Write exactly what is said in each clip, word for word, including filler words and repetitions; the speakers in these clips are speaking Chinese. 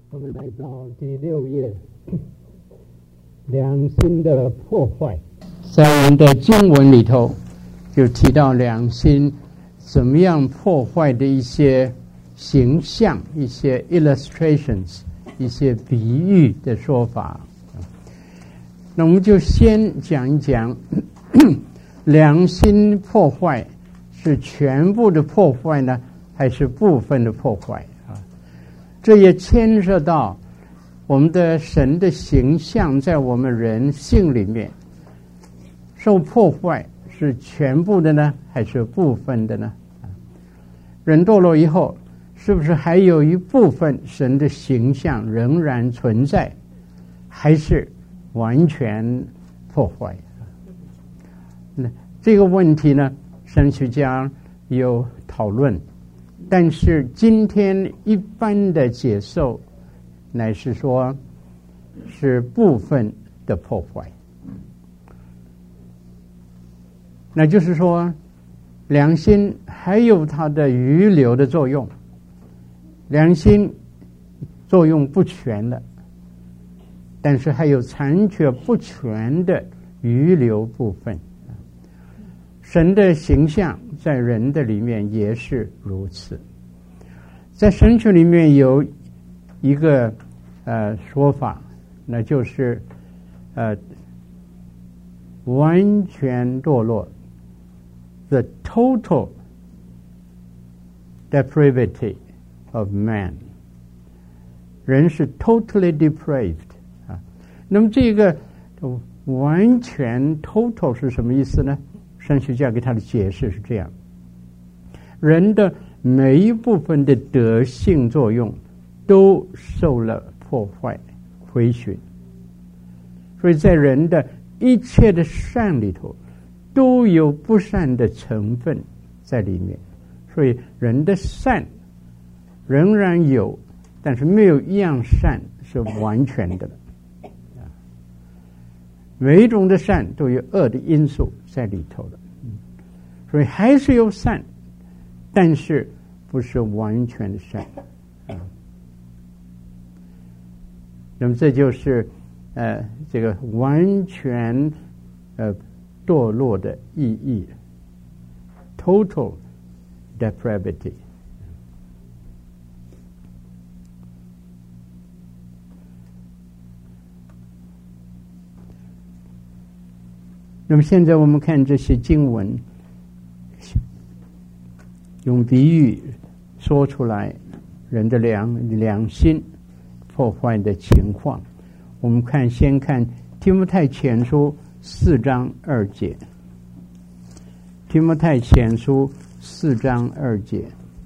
我们来到第六页，良心的破坏。在我们的经文里头就提到良心怎么样破坏的一些形象，一些 illustrations， 一些比喻的说法。那我们就先讲一讲良心破坏是全部的破坏呢，还是部分的破坏啊？这也牵涉到我们的神的形象在我们人性里面受破坏是全部的呢，还是部分的呢？人堕落以后，是不是还有一部分神的形象仍然存在，还是完全破坏？那这个问题呢，神学家有讨论，但是今天一般的解受乃是说是部分的破坏。那就是说良心还有它的余留的作用，良心作用不全了，但是还有残缺不全的余留部分。神的形象在人的里面也是如此。在神学里面有一个呃说法，那就是呃完全堕落 the total depravity of man， 人是 totally depraved 啊。那么这个完全 total 是什么意思呢？神学家给他的解释是这样：人的每一部分的德性作用都受了破坏亏损，所以在人的一切的善里头都有不善的成分在里面，所以人的善仍然有，但是没有一样善是完全的了。每一种的善都有恶的因素在里头的，所以还是有善，但是不是完全的善。那么这就是呃这个完全呃堕落的意义 ，total depravity。那么现在我们看这些经文，用比喻说出来人的良良心破坏的情况。我们看，先看提摩太前书四章二节。提摩太前书四章二节，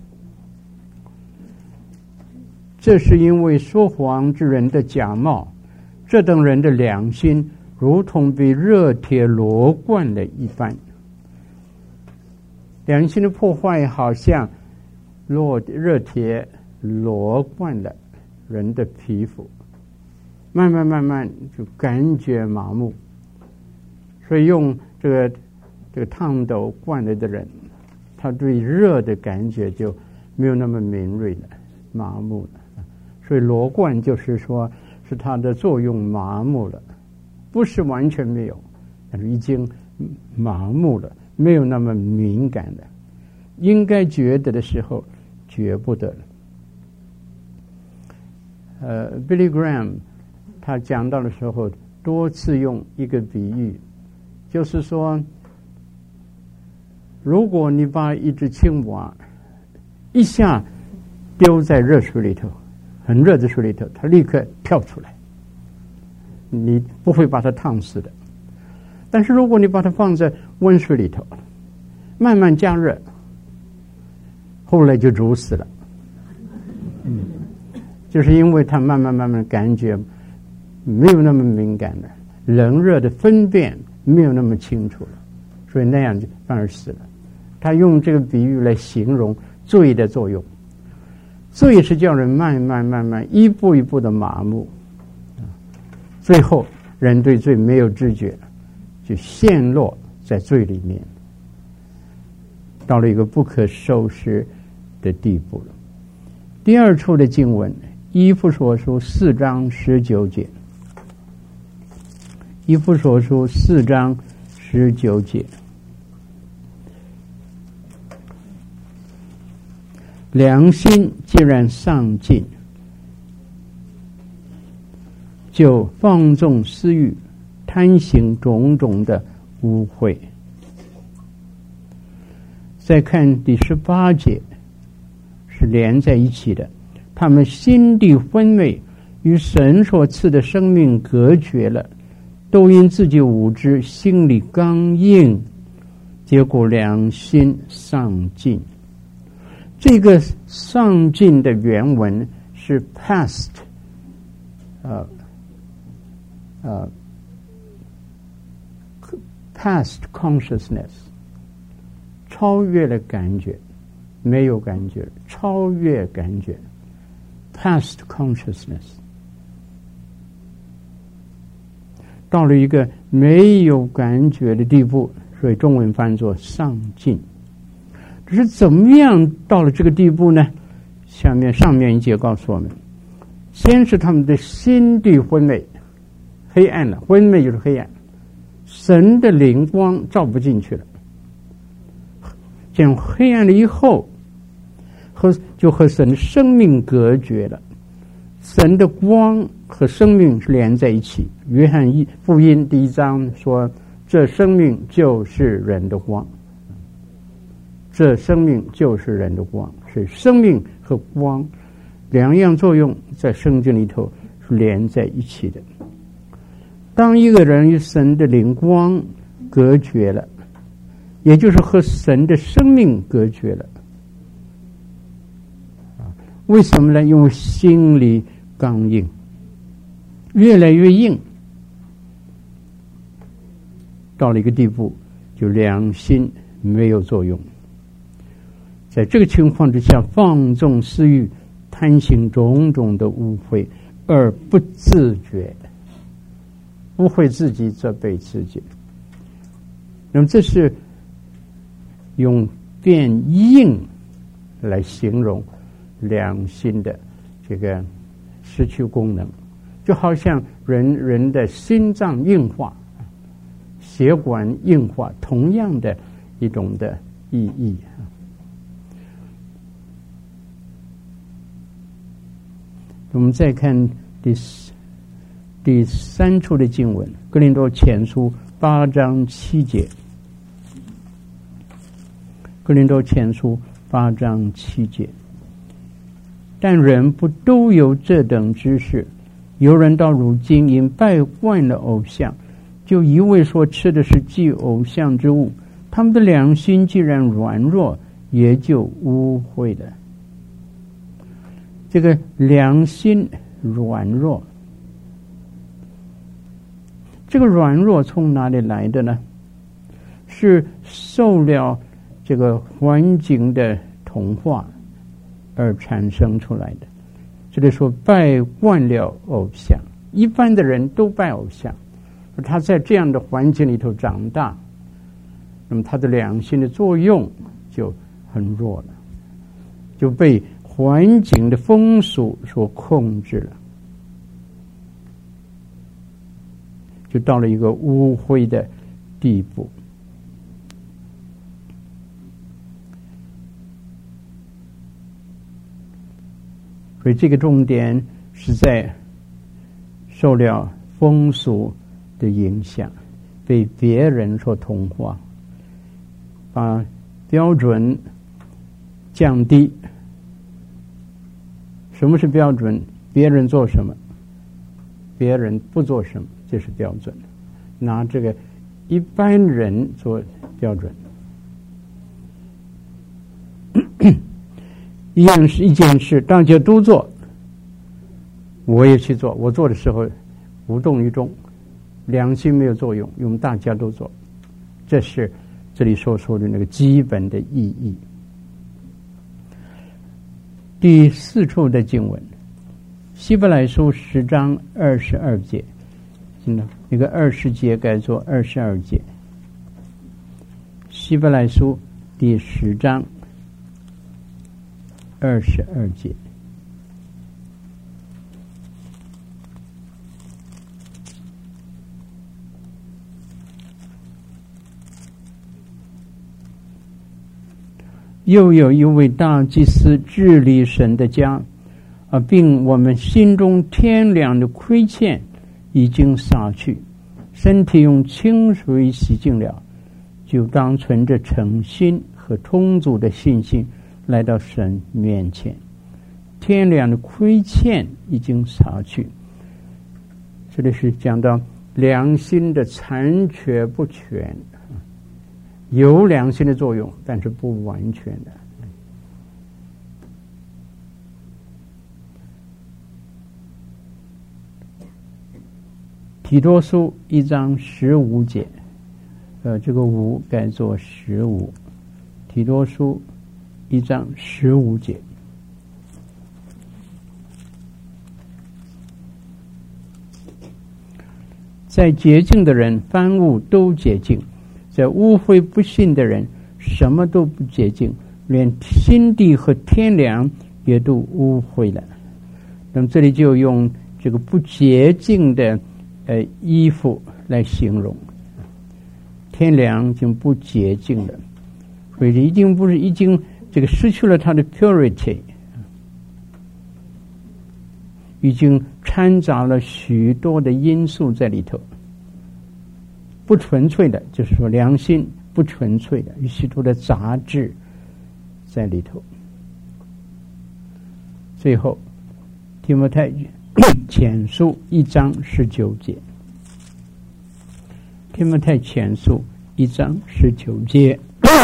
这是因为说谎之人的假冒，这等人的良心如同被热铁罗贯了一般。良心的破坏好像落热铁罗贯了人的皮肤，慢慢慢慢就感觉麻木，所以用这个这个烫斗灌了的人，他对热的感觉就没有那么敏锐了，麻木了。所以罗贯就是说是它的作用麻木了，不是完全没有，但是已经麻木了，没有那么敏感了。应该觉得的时候觉不得了。呃 Billy Graham 他讲到的时候多次用一个比喻，就是说如果你把一只青蛙一下丢在热水里头，很热的水里头，它立刻跳出来，你不会把它烫死的。但是如果你把它放在温水里头慢慢加热，后来就煮死了。嗯，就是因为它慢慢慢慢感觉没有那么敏感了，冷热的分辨没有那么清楚了，所以那样就反而死了。他用这个比喻来形容罪的作用，罪是叫人慢慢慢慢一步一步的麻木，最后人对罪没有知觉，就陷落在罪里面，到了一个不可收拾的地步了。第二处的经文以弗所书四章十九节，以弗所书四章十九节，良心既然丧尽，就放纵私欲，贪行种种的污秽。再看第十八节，是连在一起的。他们心地昏昧，与神所赐的生命隔绝了，都因自己无知，心里刚硬，结果良心丧尽。这个丧尽的原文是 past， 呃呃 past consciousness， 超越了感觉，没有感觉，超越感觉 past consciousness， 到了一个没有感觉的地步，所以中文翻作丧尽。只是怎么样到了这个地步呢？下面上面一节告诉我们，先是他们的心地昏昧，黑暗了，昏昧就是黑暗，神的灵光照不进去了，这样黑暗了以后，和就和神的生命隔绝了。神的光和生命是连在一起。约翰福音第一章说，这生命就是人的光，这生命就是人的光，是生命和光两样作用在圣经里头是连在一起的。当一个人与神的灵光隔绝了，也就是和神的生命隔绝了。为什么呢？因为心里刚硬，越来越硬，到了一个地步，就良心没有作用。在这个情况之下，放纵私欲，贪行种种的污秽，而不自觉，不会自己责备自己。那么这是用变硬来形容良心的这个失去功能，就好像人人的心脏硬化，血管硬化，同样的一种的意义。我们再看第第三处的经文，哥林多前书八章七节。哥林多前书八章七节，但人不都有这等知识？有人到如今因拜惯了偶像，就以为所吃的是祭偶像之物，他们的良心既然软弱，也就污秽了。这个良心软弱，这个软弱从哪里来的呢？是受了这个环境的同化而产生出来的。这里说拜惯了偶像，一般的人都拜偶像，他在这样的环境里头长大，那么他的良心的作用就很弱了，就被环境的风俗所控制了，就到了一个污秽的地步。所以这个重点是在受了风俗的影响，被别人所同化，把标准降低。什么是标准？别人做什么，别人不做什么，这是标准。拿这个一般人做标准。一样是一件事，大家都做，我也去做。我做的时候无动于衷，良心没有作用，因为大家都做。这是这里所说的那个基本的意义。第四处的经文，希伯来书十章二十二节，那个二十节改作二十二节。希伯来书第十章二十二节， 又有一位大祭司治理神的家，啊，并我们心中天良的亏欠已经洒去，身体用清水洗净了，就当存着诚心和充足的信心来到神面前。天良的亏欠已经洒去，这里是讲到良心的残缺不全，有良心的作用，但是不完全的。提多书一章十五节，呃，这个五改作十五。提多书一章十五节。在洁净的人，凡物都洁净；在污秽不信的人，什么都不洁净，连心地和天良也都污秽了。那么这里就用这个不洁净的呃衣服来形容，天良已经不洁净了，所以已经不是已经这个失去了它的 purity， 已经掺杂了许多的因素在里头，不纯粹的，就是说良心不纯粹的，有许多的杂质在里头。最后，提摩太前书一章十九节，提摩太前书一章十九节，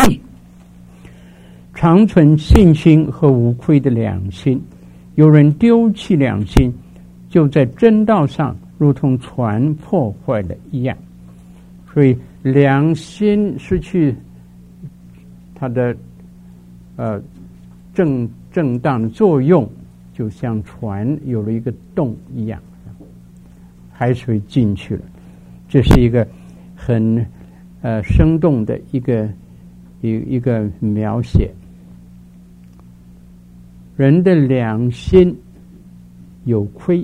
常存信心和无愧的良心。有人丢弃良心，就在真道上如同船破坏了一样。所以良心失去它的呃正正当的作用，就像船有了一个洞一样，海水进去了。这是一个很呃生动的一个一一个描写。人的良心有亏，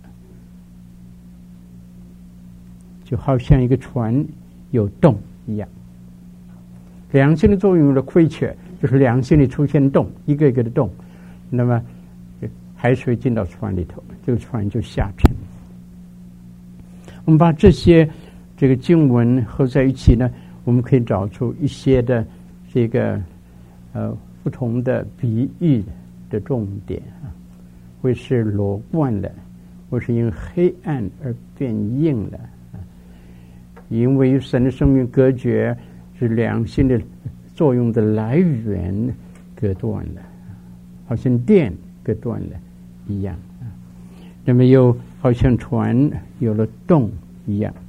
就好像一个船有洞一样。良心的作用的亏缺，就是良心里出现洞，一个一个的洞，那么海水进到船里头，这个船就下沉。我们把这些这个经文合在一起呢，我们可以找出一些的这个呃不同的比喻的重点啊，会是裸冠了，或是因为黑暗而变硬了啊，因为神的生命隔绝，是良心的作用的来源隔断了，好像电隔断了一样啊。那么又好像船有了洞一样，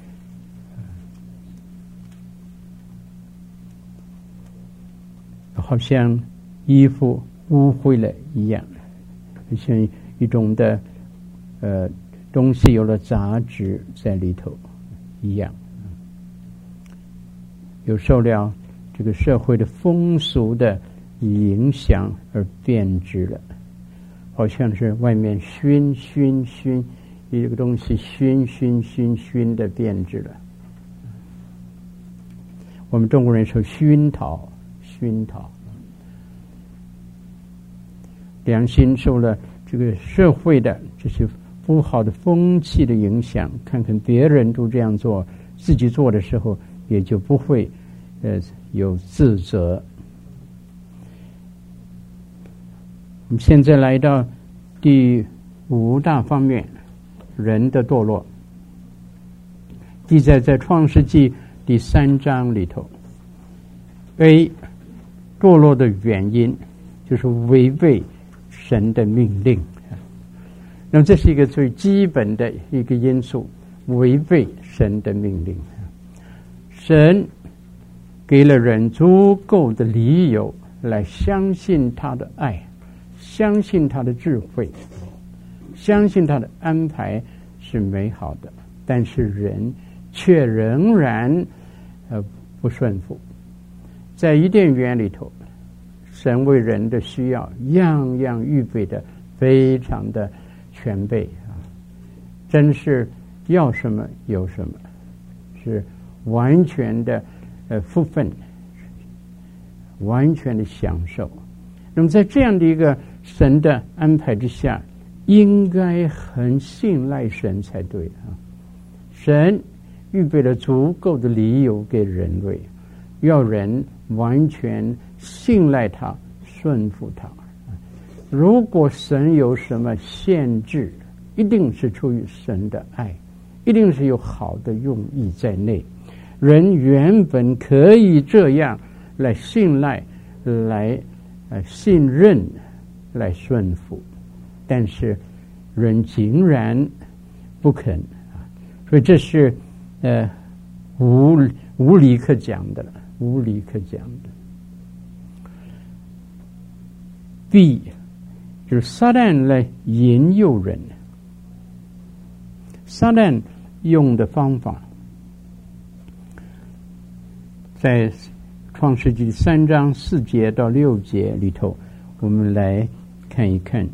好像衣服污秽了一样，像一种的呃东西有了杂质在里头一样，有受了这个社会的风俗的影响而变质了，好像是外面熏熏熏一个东西熏熏熏熏的变质了。我们中国人说熏陶熏陶，良心受了这个社会的这些不好的风气的影响，看看别人都这样做，自己做的时候也就不会呃有自责。我们现在来到第五大方面，人的堕落，记载在创世纪第三章里头。A 堕落的原因就是违背神的命令，那么这是一个最基本的一个因素，违背神的命令。神给了人足够的理由来相信他的爱，相信他的智慧，相信他的安排是美好的，但是人却仍然呃不顺服。在伊甸园里头，神为人的需要样样预备的非常的全备啊，真是要什么有什么，是完全的呃福分， 完全的享受。那么在这样的一个神的安排之下，应该很信赖神才对啊！神预备了足够的理由给人类，要人完全信赖他，顺服他。如果神有什么限制，一定是出于神的爱，一定是有好的用意在内。人原本可以这样来信赖，来呃信任，来顺服，但是人竟然不肯啊！所以这是呃无无理可讲的了，无理可讲的。B就是撒旦来引诱人，撒旦用的方法，在创世纪三章四节到六节里头，我们来看一看。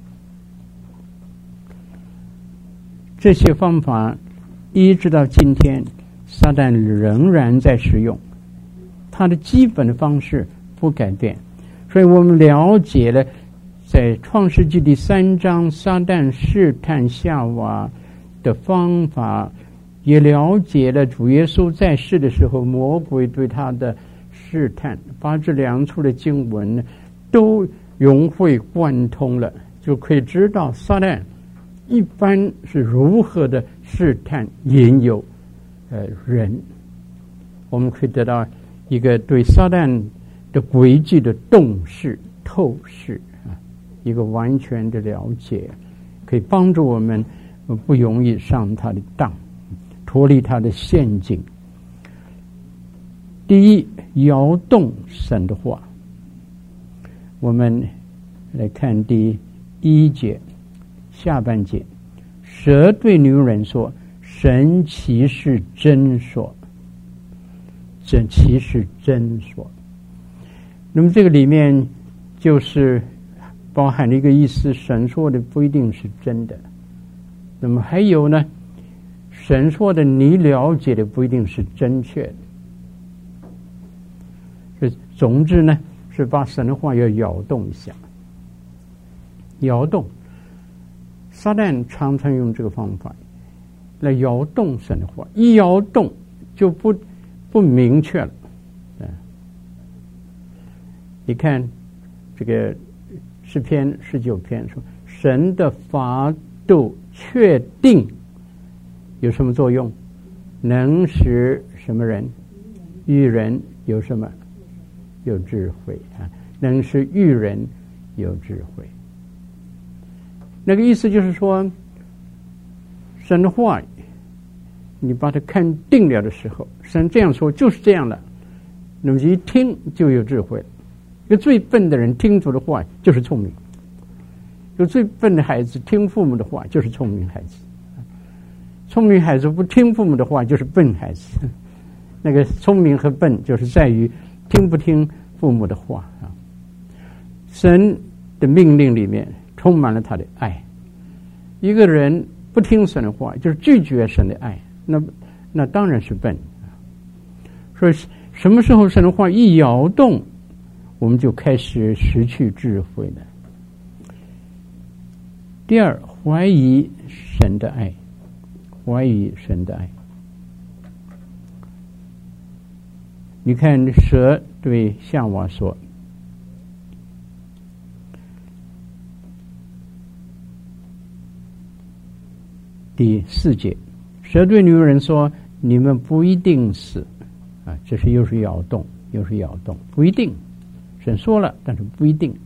这些方法一直到今天，撒旦仍然在使用，它的基本的方式不改变。所以我们了解了在创世纪第三章撒旦试探夏娃的方法，也了解了主耶稣在世的时候魔鬼对他的试探，把这两处的经文都融会贯通了，就可以知道撒旦一般是如何的试探引诱呃人。我们可以得到一个对撒旦的诡计的洞视透视啊，一个完全的了解，可以帮助我们不容易上他的当，脱离他的陷阱。第一，摇动神的话。我们来看第一节下半节，蛇对女人说：“神其是真说，神其是真说。”那么这个里面就是包含了一个意思，神说的不一定是真的。那么还有呢，神说的你了解的不一定是正确的。总之呢，是把神的话要摇动一下，摇动。撒旦常常用这个方法来摇动神的话，一摇动就不不明确了。你看这个诗篇十九篇说，神的法度确定有什么作用？能使什么人？愚人有什么？有智慧啊！能使愚人有智慧。那个意思就是说，神的话你把它看定了的时候，神这样说就是这样的，那么一听就有智慧了。一个最笨的人听出的话就是聪明，一个最笨的孩子听父母的话就是聪明孩子，聪明孩子不听父母的话就是笨孩子。那个聪明和笨就是在于听不听父母的话啊。神的命令里面充满了他的爱，一个人不听神的话就是拒绝神的爱，那那当然是笨。所以什么时候神的话一摇动，我们就开始失去智慧了。第二，怀疑神的爱，怀疑神的爱。你看蛇对夏娃说，第四节，蛇对女人说：“你们不一定死。”啊，这是又是摇动，又是摇动，不一定。神说了，但是不一定。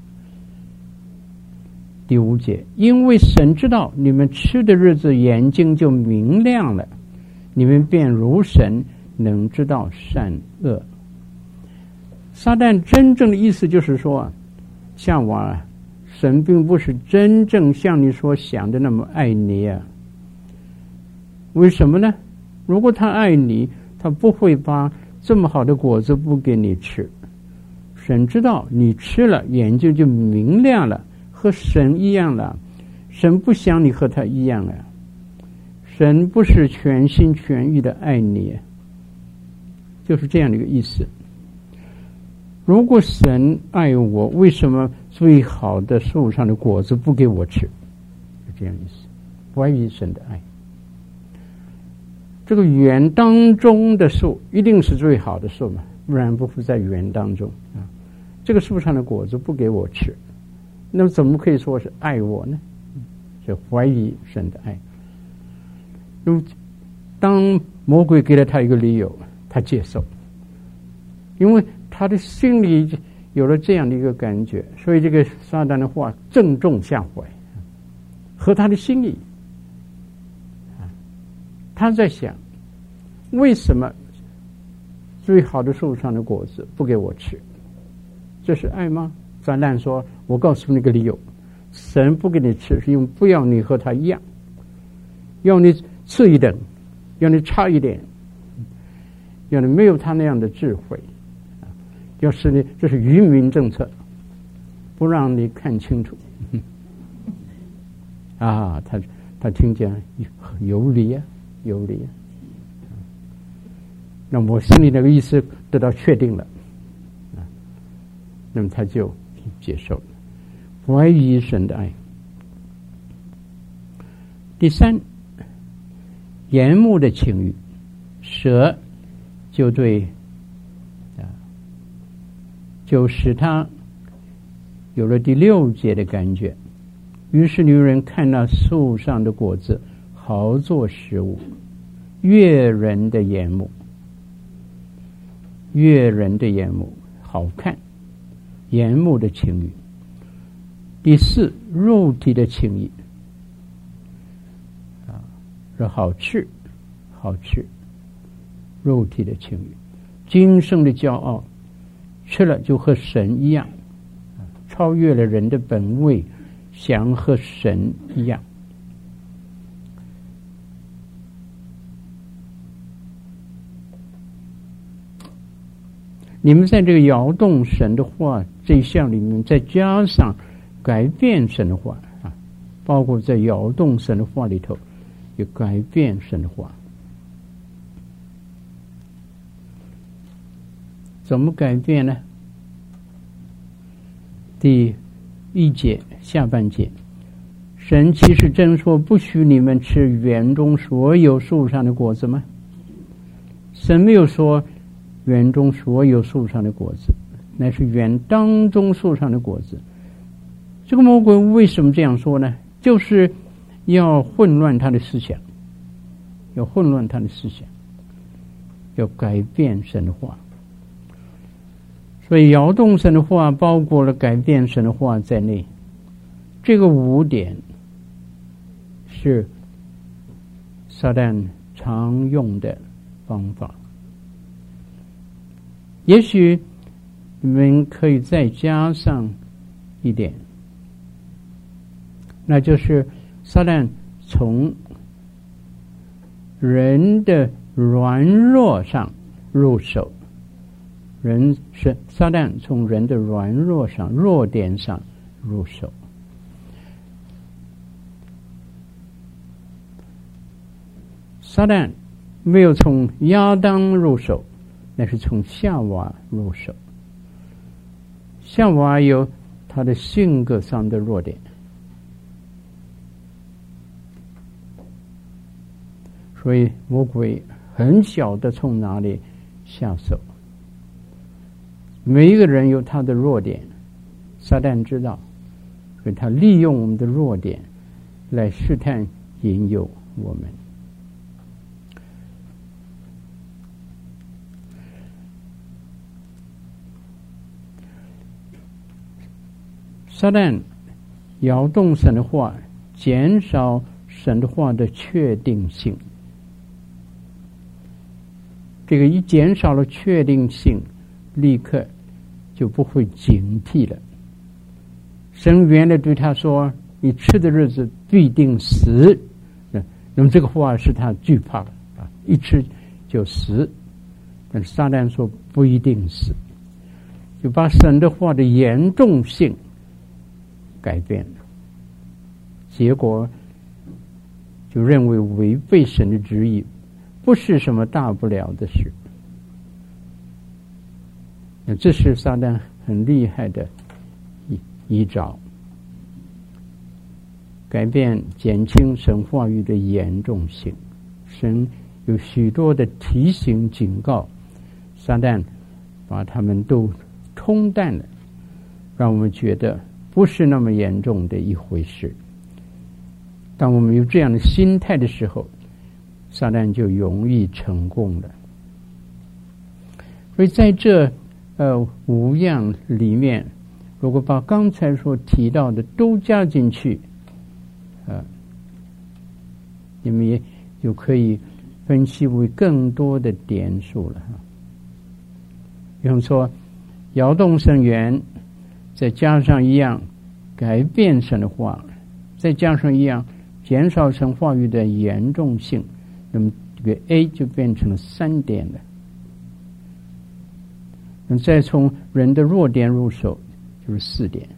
第五节，因为神知道你们吃的日子眼睛就明亮了，你们便如神，能知道善恶。撒旦真正的意思就是说，夏娃，神并不是真正像你所想的那么爱你啊。为什么呢？如果他爱你，他不会把这么好的果子不给你吃。神知道你吃了眼睛就明亮了，和神一样了。神不想你和他一样了，神不是全心全意的爱你，就是这样的一个意思。 如果神爱我，为什么最好的树上的果子不给我吃？是这样意思，怀疑神的爱。这个园当中的树一定是最好的树嘛，不然不会在园当中啊。这个树上的果子不给我吃，那么怎么可以说是爱我呢？是怀疑神的爱。那么当魔鬼给了他一个理由，他接受，因为他的心里有了这样的一个感觉，所以这个撒旦的话正中下怀，合他的心意。他在想，为什么最好的树上的果子不给我吃？这是爱吗？撒旦说，我告诉你个理由，神不给你吃是因为不要你和他一样，要你次一等，要你差一点，要你没有他那样的智慧，要是你这是愚民政策，不让你看清楚。啊，他他听见有理啊，有理啊。那我心里那个意思得到确定了，啊，那么他就接受了，怀疑神的爱。第三，眼目的情欲，蛇就对啊，就使他有了第六节的感觉。于是女人看那树上的果子，好做食物，悦人的眼目，悦人的眼目，好看，眼目的情欲。第四，肉体的情欲啊，是好吃，好吃，肉体的情欲，今生的骄傲，吃了就和神一样，超越了人的本位，想和神一样。你们在这个摇动神的话这一项里面，再加上改变神的话啊，包括在摇动神的话里头有改变神的话。怎么改变呢？第一节下半节，神其实真说不许你们吃园中所有树上的果子吗？神没有说园中所有树上的果子，乃是园当中树上的果子。这个魔鬼为什么这样说呢？就是要混乱他的思想，要混乱他的思想，要改变神的话。所以摇动神的话包括了改变神的话在内。这个五点是撒旦常用的方法。也许你们可以再加上一点，那就是撒旦从人的软弱上入手。人是撒旦从人的软弱上、弱点上入手。撒旦没有从亚当入手，那是从夏娃入手。夏娃有他的性格上的弱点，所以魔鬼很小的从哪里下手。每一个人有他的弱点，撒旦知道，所以他利用我们的弱点来试探引诱我们。撒旦摇动神的话，减少神的话的确定性。这个一减少了确定性，立刻就不会警惕了。神原来对他说，你吃的日子必定死，那么这个话是他惧怕的啊，一吃就死。但是撒旦说不一定死，就把神的话的严重性改变了，结果就认为违背神的旨意不是什么大不了的事。 这是撒旦很厉害的一一招，改变减轻神话语的严重性。神有许多的提醒警告，撒旦把他们都冲淡了，让我们觉得不是那么严重的一回事。当我们有这样的心态的时候，撒旦就容易成功了。所以在这呃五样里面，如果把刚才所提到的都加进去，呃，你们也就可以分析为更多的点数了。比方说，摇动神源，再加上一样改变神的话，再加上一样减少神话语的严重性，那么这个 A 就变成了三点了。那么再从人的弱点入手，就是四点。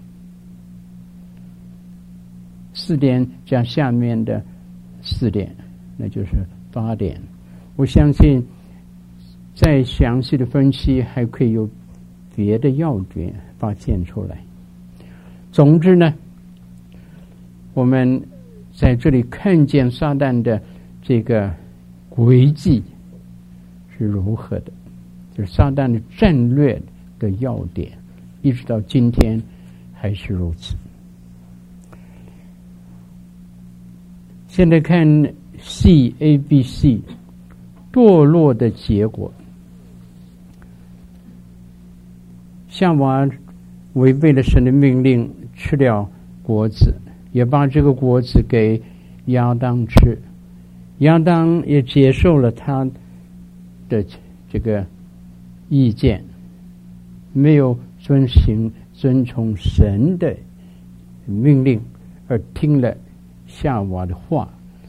四点加下面的四点，那就是八点。我相信再详细的分析还可以有别的要点发现出来。总之呢，我们在这里看见撒旦的这个诡计是如何的，就是撒旦的战略的要点，一直到今天还是如此。现在看 C A B C 堕落的结果。夏娃违背了神的命令，吃了果子，也把这个果子给亚当吃。亚当也接受了他的这个意见，没有遵行遵从神的命令，而听了夏娃的话，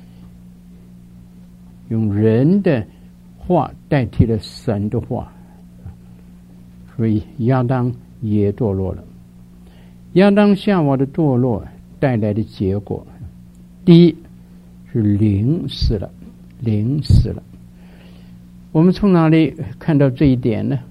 用人的话代替了神的话，所以亚当也堕落了。亚当夏娃的堕落带来的结果，第一是灵死了，灵死了。我们从哪里看到这一点呢？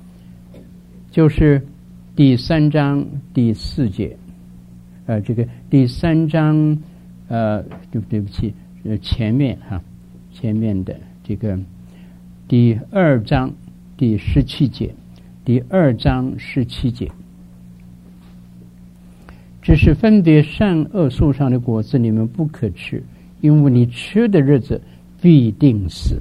就是第三章第四节，呃，这个第三章，呃，对不对不起，呃，前面哈、啊，前面的这个第二章第十七节，第二章十七节，只是分别善恶树上的果子你们不可吃，因为你吃的日子必定死。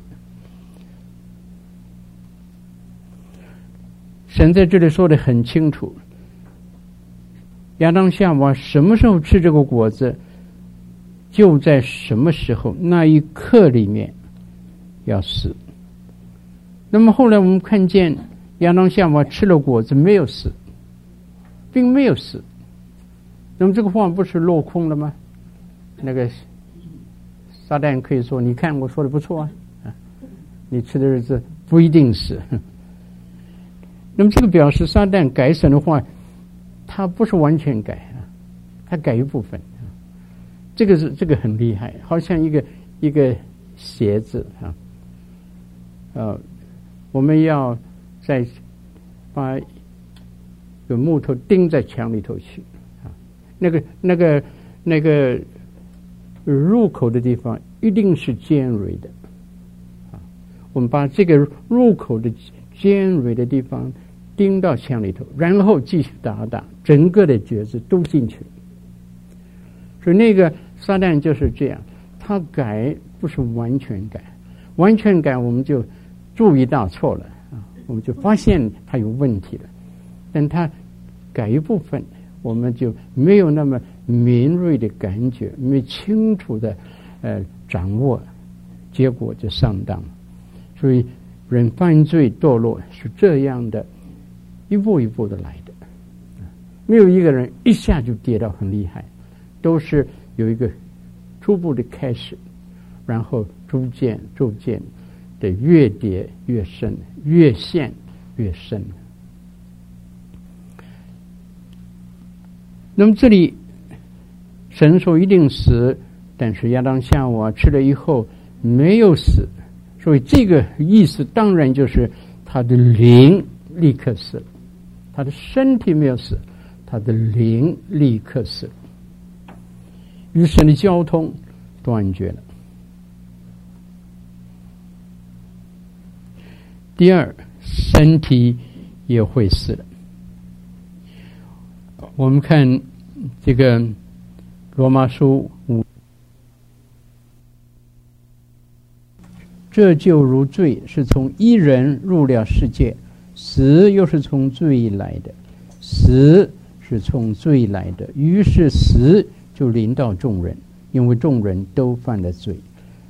神在这里说得很清楚，亚当夏娃什么时候吃这个果子，就在什么时候那一刻里面要死。那么后来我们看见亚当夏娃吃了果子没有死，并没有死，那么这个话不是落空了吗？那个撒旦可以说，你看我说的不错啊，啊你吃的日子不一定死。那么这个表示撒旦改神的话，他不是完全改啊，他改一部分。这个是这个很厉害，好像一个一个鞋子啊，呃，我们要再把有木头钉在墙里头去啊，那个那个那个入口的地方一定是尖锐的啊，我们把这个入口的尖锐的地方钉到墙里头，然后继续打打，整个的橛子都进去。所以那个撒旦就是这样，他改不是完全改，完全改我们就注意到错了啊，我们就发现他有问题了。但他改一部分，我们就没有那么敏锐的感觉，没清楚的呃掌握，结果就上当了。所以人犯罪堕落是这样的，一步一步的来的，没有一个人一下就跌到很厉害，都是有一个初步的开始，然后逐渐逐渐的越跌越深，越陷越深。那么这里神说一定死，但是亚当夏娃吃了以后没有死，所以这个意思当然就是他的灵立刻死了。 他的身体没有死，他的灵立刻死，与神的交通断绝了。第二，身体也会死了。我们看这个罗马书五，这就如罪是从一人入了世界，死又是从罪来的，死是从罪来的，于是死就临到众人，因为众人都犯了罪，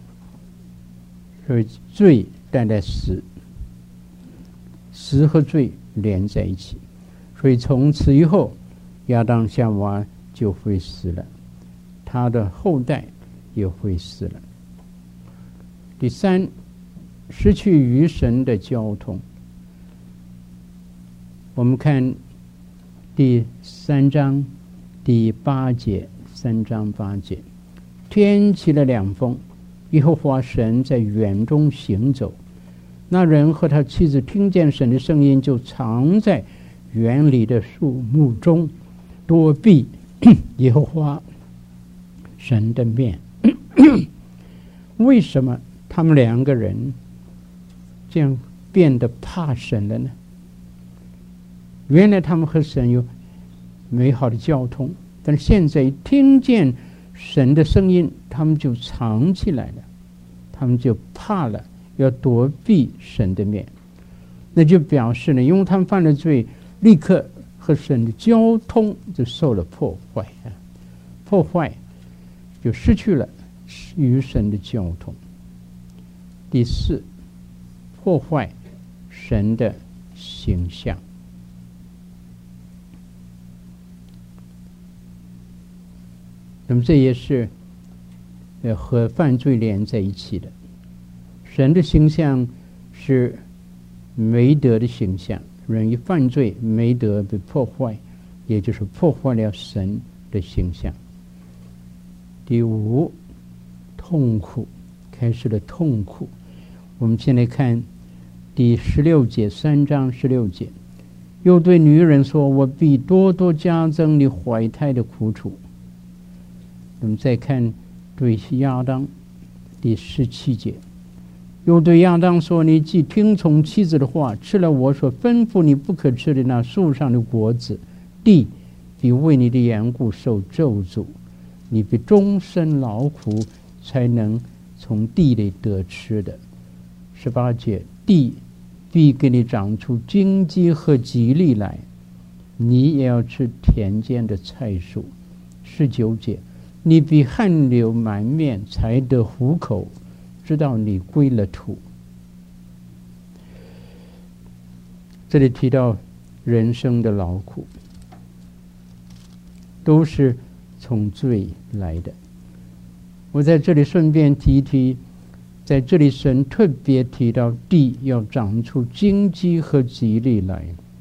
所以罪带来死，死和罪连在一起，所以从此以后亚当夏娃就会死了，他的后代也会死了。第三，失去与神的交通。我们看第三章第八节，三章八节，天起了凉风，耶和华神在园中行走，那人和他妻子听见神的声音，就藏在园里的树木中，躲避耶和华神的面。为什么他们两个人这样变得怕神了呢？原来他们和神有美好的交通，但是现在听见神的声音，他们就藏起来了，他们就怕了，要躲避神的面。那就表示呢，因为他们犯了罪，立刻和神的交通就受了破坏啊，破坏就失去了与神的交通。第四，破坏神的形象。那么这也是呃和犯罪连在一起的。神的形象是美德的形象，人一犯罪，美德被破坏，也就是破坏了神的形象。第五，痛苦，开始了痛苦。我们先来看第十六节，三章十六节，又对女人说：“我必多多加增你怀胎的苦楚。”我们再看对亚当第十七节，又对亚当说：“你既听从妻子的话，吃了我所吩咐你不可吃的那树上的果子，地必为你的缘故受咒诅，你必终身劳苦，才能从地里得吃的。”十八节，地必给你长出荆棘和吉利来，你也要吃田间的菜树。十九节，你必汗流满面才得糊口，直到你归了土。这里提到人生的劳苦，都是从罪来的。我在这里顺便提一提，在这里神特别提到地要长出荆棘和吉利来。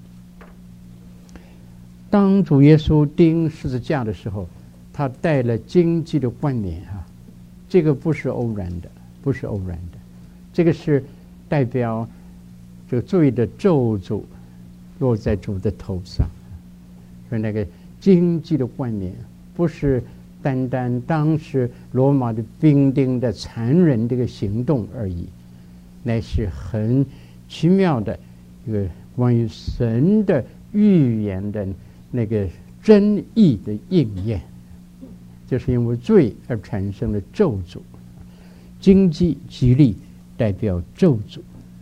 当主耶稣钉十字架的时候，他戴了荆棘的冠冕啊，这个不是偶然的，不是偶然的，这个是代表这个罪的咒诅落在主的头上。所以那个荆棘的冠冕不是单单当时罗马的兵丁的残忍这个行动而已，乃是很奇妙的一个关于神的预言的那个真意的应验。就是因为罪而产生了咒诅，荆棘吉利代表咒诅，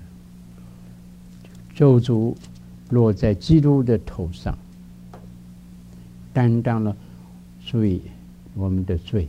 咒诅落在基督的头上，担当了罪我们的罪。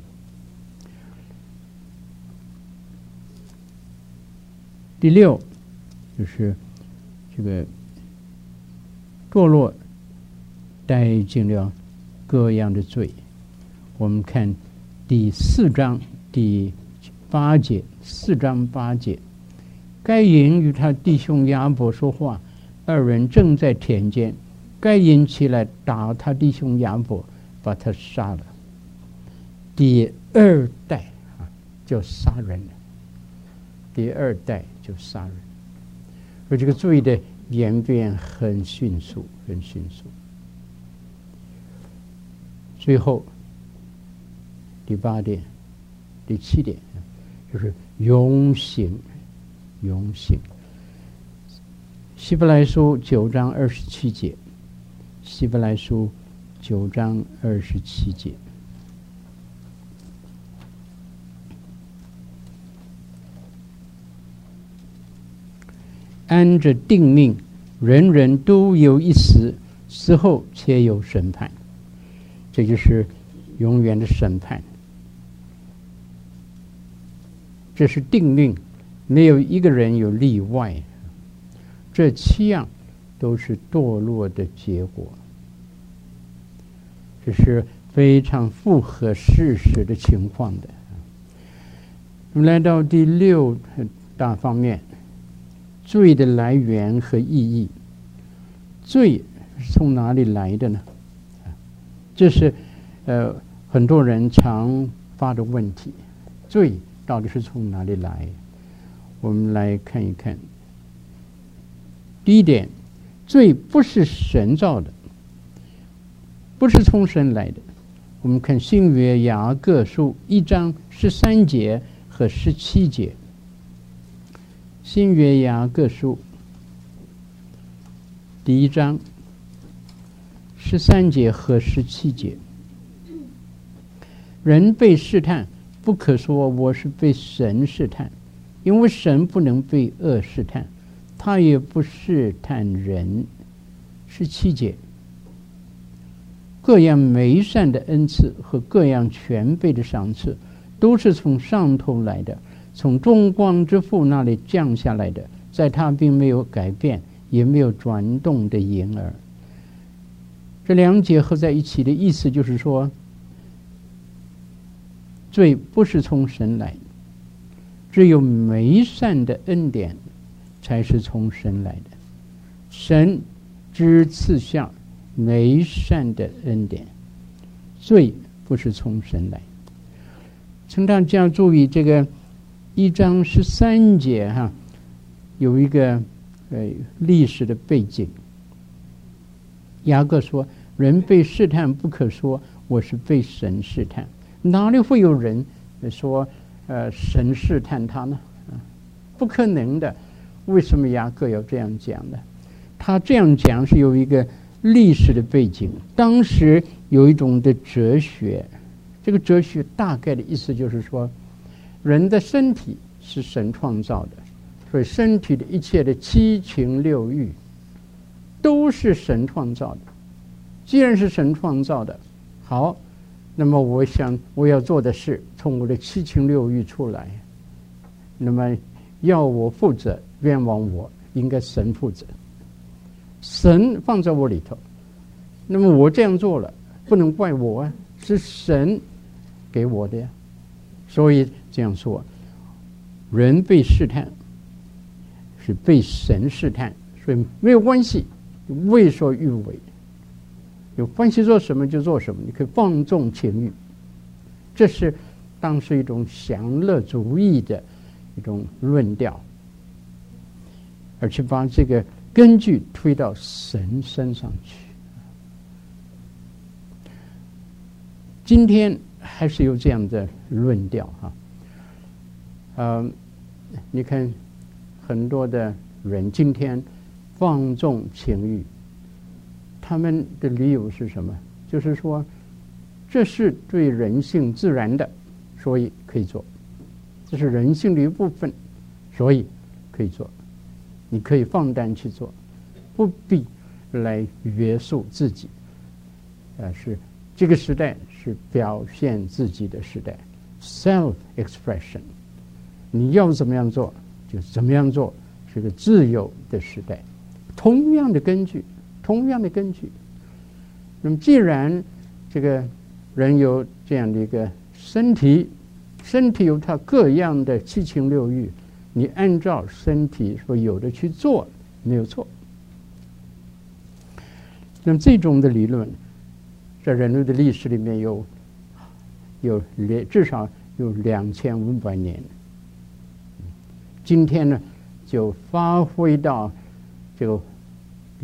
第六就是这个堕落带进了各样的罪。我们看第四章第八节，四章八节，该隐与他弟兄亚伯说话，二人正在田间，该隐起来打他弟兄亚伯，把他杀了。第二代啊，就杀人了，第二代就杀人。而这个罪的演变很迅速，很迅速。最后第八点、第七点就是永行，永行。希伯来书九章二十七节，希伯来书九章二十七节。按着定命，人人都有一死，死后且有审判。这就是永远的审判，这是定命，没有一个人有例外。这七样都是堕落的结果，这是非常符合事实的情况的。我们来到第六大方面，罪的来源和意义。罪是从哪里来的呢？这是呃很多人常发的问题。罪到底是从哪里来？我们来看一看。第一点，罪不是神造的，不是从神来的。我们看新约雅各书一章十三节和十七节。新约雅各书第一章十三节和十七节，人被试探，不可说我是被神试探，因为神不能被恶试探，他也不试探人。十七节，各样美善的恩赐和各样全备的赏赐，都是从上头来的，从众光之父那里降下来的，在他并没有改变，也没有转动的影儿。这两节合在一起的意思就是说，罪不是从神来的，只有美善的恩典才是从神来的。神只赐下美善的恩典，罪不是从神来。请大家注意，这个一章十三节哈，有一个呃历史的背景。雅各说，人被试探，不可说我是被神试探。哪里会有人说呃神试探他呢？不可能的。为什么雅各要这样讲呢？他这样讲是有一个历史的背景。当时有一种的哲学，这个哲学大概的意思就是说，人的身体是神创造的，所以身体的一切的七情六欲都是神创造的。既然是神创造的，好，那么我想我要做的事从我的七情六欲出来，那么要我负责，冤枉我，应该神负责。神放在我里头，那么我这样做了，不能怪我啊，是神给我的呀。所以这样说，人被试探是被神试探，所以没有关系，为所欲为，有关系做什么就做什么，你可以放纵情欲。这是当时一种享乐主义的一种论调，而且把这个根据推到神身上去。今天还是有这样的论调哈，呃，你看很多的人今天放纵情欲，他们的理由是什么？就是说这是对人性自然的，所以可以做，这是人性的一部分，所以可以做，你可以放胆去做，不必来约束自己。呃，是这个时代是表现自己的时代 ，self expression， 你要怎么样做就怎么样做，是个自由的时代。同样的根据，同样的根据。那么，既然这个人有这样的一个身体，身体有它各样的七情六欲，你按照身体所有的去做，没有错。那么这种的理论，在人类的历史里面有有至少有两千五百年。今天呢，就发挥到这个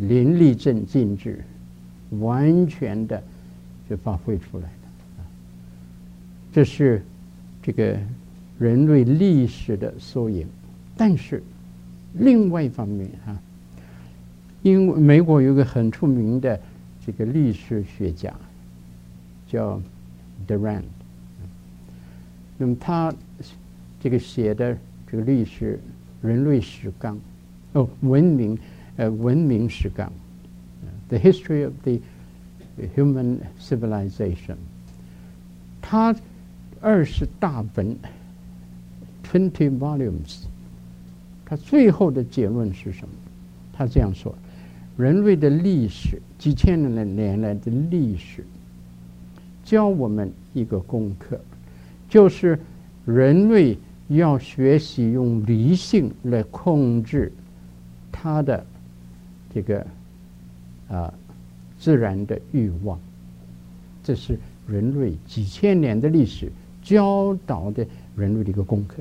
淋漓尽尽致，完全的就发挥出来了。这是这个人类历史的缩影。但是另外一方面啊，因为美国有一个很出名的这个历史学家叫 Durand， 那么他这个写的这个历史人类史纲，哦，文明呃文明史纲 ，The History of the Human Civilization， 他二十大本 ，twenty volumes。他最后的结论是什么？他这样说：人类的历史，几千年年来的历史，教我们一个功课，就是人类要学习用理性来控制他的这个啊、呃、自然的欲望。这是人类几千年的历史教导的人类的一个功课。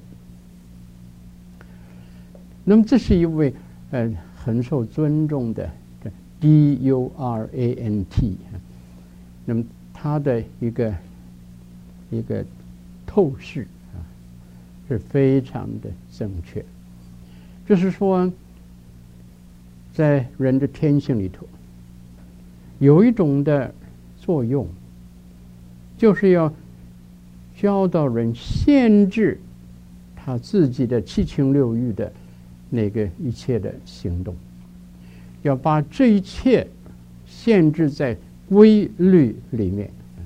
那么这是一位呃很受尊重的 D U R A N T， 那么他的一个一个透视啊是非常的正确，就是说在人的天性里头有一种的作用，就是要教导人限制他自己的七情六欲的那个一切的行动，要把这一切限制在规律里面。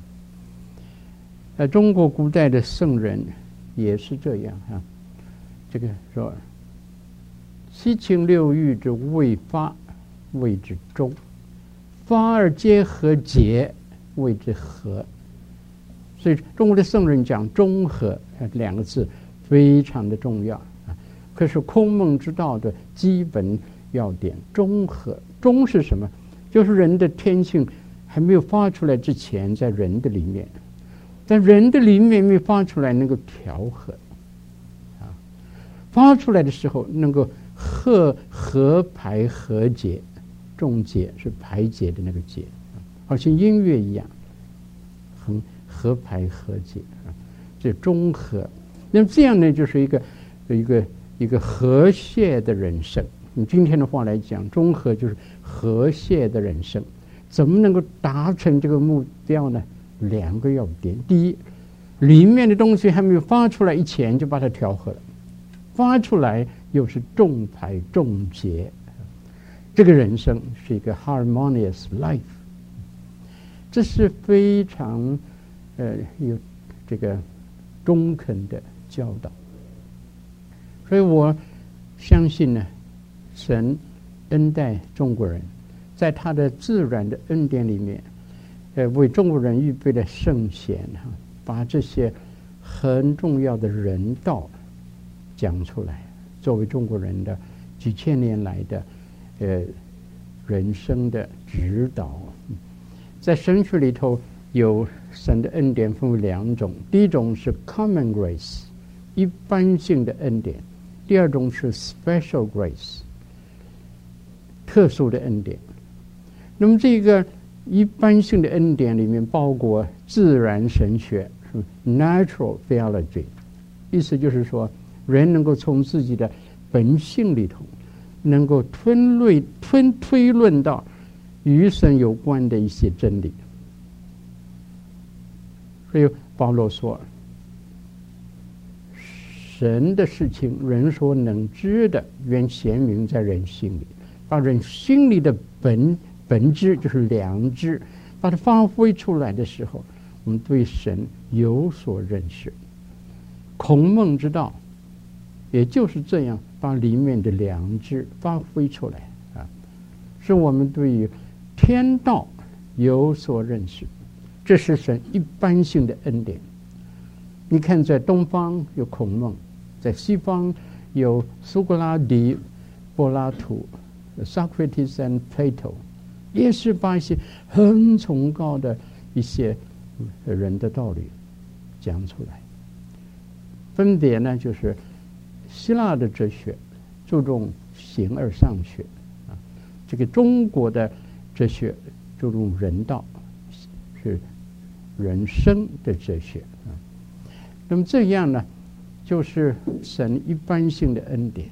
呃，中国古代的圣人也是这样啊。这个说七情六欲之未发，谓之中；发而皆合节，谓之和。所以中国的圣人讲中和两个字非常的重要。可是空梦之道的基本要点，中和。中是什么？就是人的天性还没有发出来之前，在人的里面，在人的里面没发出来，能够调和啊，发出来的时候能够和合排和解，中解是排解的那个解，好像音乐一样，很合排和解啊，这中和。那么这样呢，就是一个一个。一个和谐的人生，用今天的话来讲，中和就是和谐的人生。怎么能够达成这个目标呢？两个要点：第一，里面的东西还没有发出来以前就把它调和了，发出来又是众排众结，这个人生是一个 harmonious life。这是非常呃有这个中肯的教导。所以我相信呢，神恩待中国人，在他的自然的恩典里面，呃，为中国人预备了圣贤哈，把这些很重要的人道讲出来，作为中国人的几千年来的呃人生的指导。在神学里头有神的恩典分为两种，第一种是 common grace， 一般性的恩典。第二种是 special grace， 特殊的恩典。那么这个一般性的恩典里面包括自然神学 natural theology， 意思就是说人能够从自己的本性里头能够推论推推论到与神有关的一些真理。所以保罗说，神的事情，人所能知的，原显明在人心里。把人心里的本本质，就是良知，把它发挥出来的时候，我们对神有所认识。孔孟之道，也就是这样，把里面的良知发挥出来啊，使我们对于天道有所认识。这是神一般性的恩典。你看，在东方有孔孟，在西方有苏格拉底、柏拉图 （Socrates and Plato）， 也是把一些很崇高的一些人的道理讲出来。分别呢，就是希腊的哲学注重形而上学啊， 这个中国的哲学注重人道，是人生的哲学啊。那么这样呢，就是神一般性的恩典。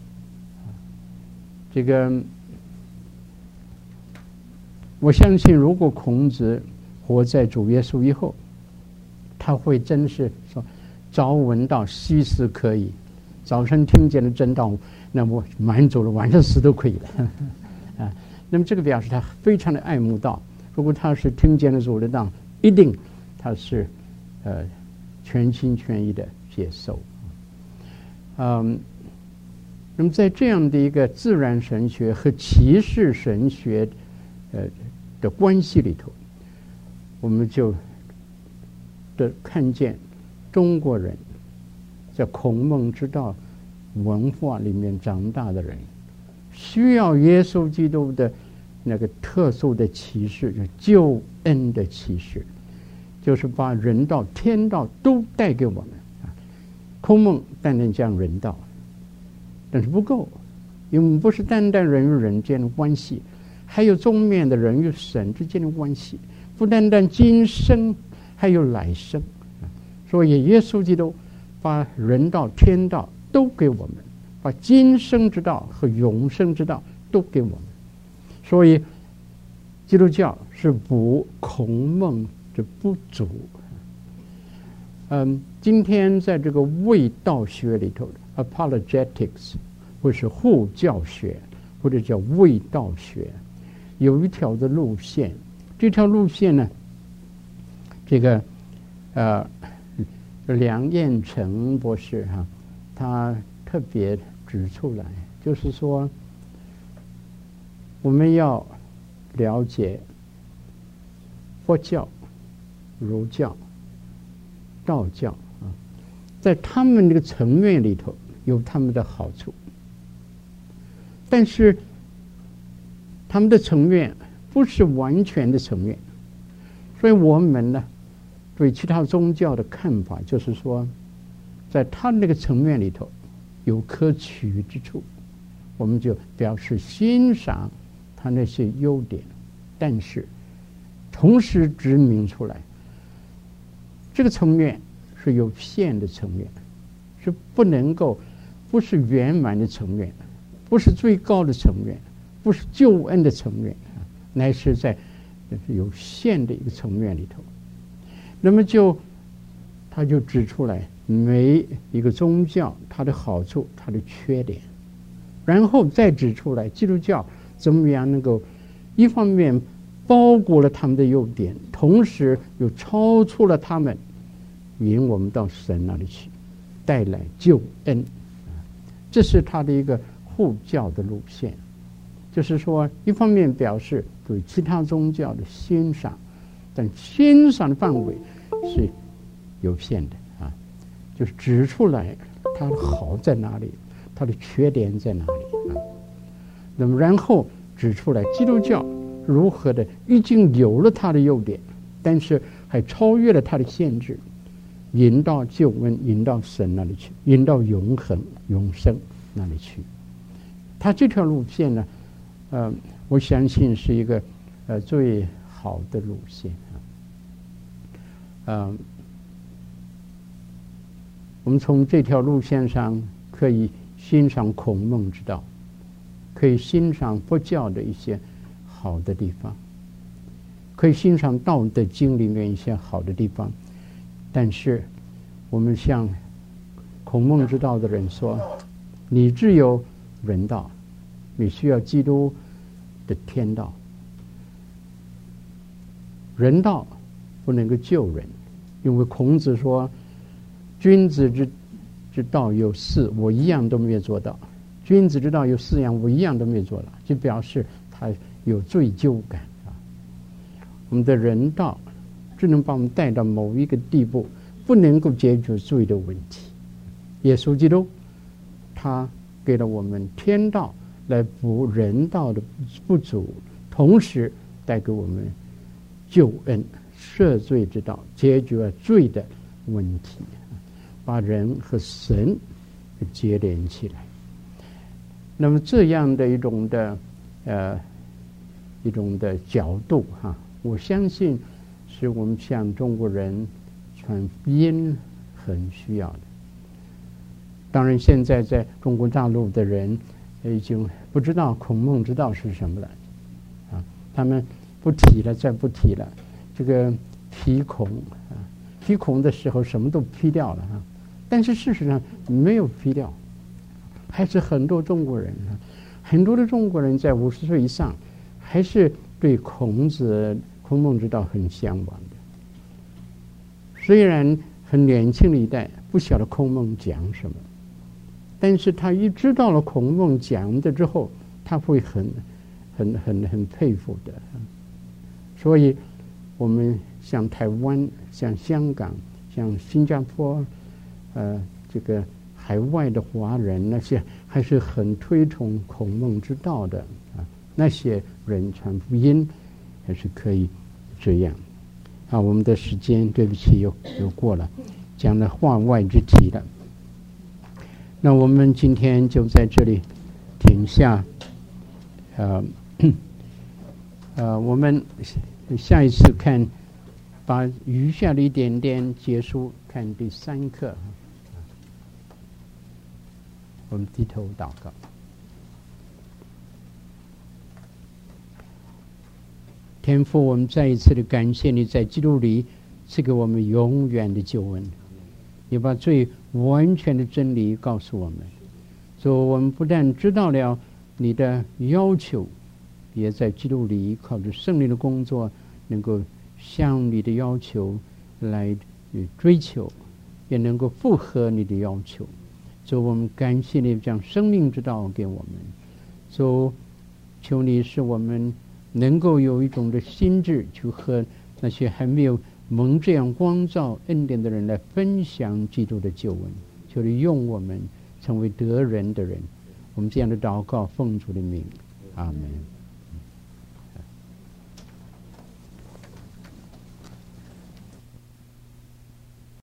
这个我相信，如果孔子活在主耶稣以后，他会真是说朝闻道，夕死可矣。早晨听见了真道，那么满足了，晚上死都可以了啊。那么这个表示他非常的爱慕道。如果他是听见了主的道，一定他是呃全心全意的接受。嗯，那么在这样的一个自然神学和启示神学呃的关系里头，我们就的看见中国人在孔孟之道文化里面长大的人，需要耶稣基督的那个特殊的启示，就救恩的启示，就是把人道天道都带给我们啊。孔孟单单讲人道，但是不够，因为我们不是单单人与人之间的关系，还有中面的人与神之间的关系，不单单今生，还有来生。所以耶稣基督把人道天道都给我们，把今生之道和永生之道都给我们。所以基督教是补孔孟的不足。嗯，今天在这个卫道学里头的 apologetics 或是护教学，或者叫卫道学，有一条的路线。这条路线呢，这个呃梁彦成博士哈、啊，他特别指出来，就是说我们要了解佛教、儒教、道教啊，在他们这个层面里头有他们的好处，但是他们的层面不是完全的层面，所以我们呢对其他宗教的看法就是说，在他那个层面里头有可取之处，我们就表示欣赏他那些优点，但是同时指明出来，这个层面是有限的层面，是不能够，不是圆满的层面，不是最高的层面，不是救恩的层面，乃是在有限的一个层面里头。那么就他就指出来每一个宗教它的好处，它的缺点，然后再指出来基督教怎么样能够一方面包裹了他们的优点，同时又超出了他们，引我们到神那里去，带来救恩。这是他的一个护教的路线，就是说一方面表示对其他宗教的欣赏，但欣赏的范围是有限的啊，就是指出来它的好在哪里，它的缺点在哪里啊。那么然后指出来基督教如何的已经有了它的优点，但是还超越了它的限制，引到救恩，引到神那里去，引到永恒永生那里去。他这条路线呢，呃，我相信是一个呃最好的路线啊。呃，我们从这条路线上可以欣赏孔孟之道，可以欣赏佛教的一些好的地方，可以欣赏《道德经》里面一些好的地方，但是我们向孔孟之道的人说，你只有人道，你需要基督的天道。人道不能够救人，因为孔子说君子之之道有四，我一样都没有做到。君子之道有四样，我一样都没有做到，就表示他有罪疚感啊。我们的人道只能把我们带到某一个地步，不能够解决罪的问题。耶稣基督他给了我们天道来补人道的不足，同时带给我们救恩、赦罪之道，解决罪的问题，把人和神结连起来。那么这样的一种的呃一种的角度哈，我相信是我们像中国人传福音很需要的。当然，现在在中国大陆的人已经不知道孔孟之道是什么了，啊，他们不提了，再不提了。这个批孔啊，批孔的时候什么都批掉了啊，但是事实上没有批掉，还是很多中国人啊，很多的中国人在五十岁以上，还是对孔子、孔孟之道很向往的。虽然很年轻的一代不晓得孔孟讲什么，但是他一知道了孔孟讲的之后，他会很、很、很、很佩服的。所以，我们像台湾、像香港、像新加坡，呃，这个海外的华人那些还是很推崇孔孟之道的啊，那些人传福音还是可以这样。啊，我们的时间对不起又又过了，讲了话外之题了。那我们今天就在这里停下，呃，呃，我们下一次看，把余下的一点点结束，看第三课。我们低头祷告。天父，我们再一次的感谢你在基督里赐给我们永远的救恩，你把最完全的真理告诉我们，所以我们不但知道了你的要求，也在基督里靠着圣灵的工作，能够向你的要求来追求，也能够符合你的要求。所以我们感谢你将生命之道给我们，所以求你使我们能够有一种的心智，去和那些还没有蒙这样光照恩典的人来分享基督的救恩。求你用我们成为得人的人。我们这样的祷告奉主的名，阿门。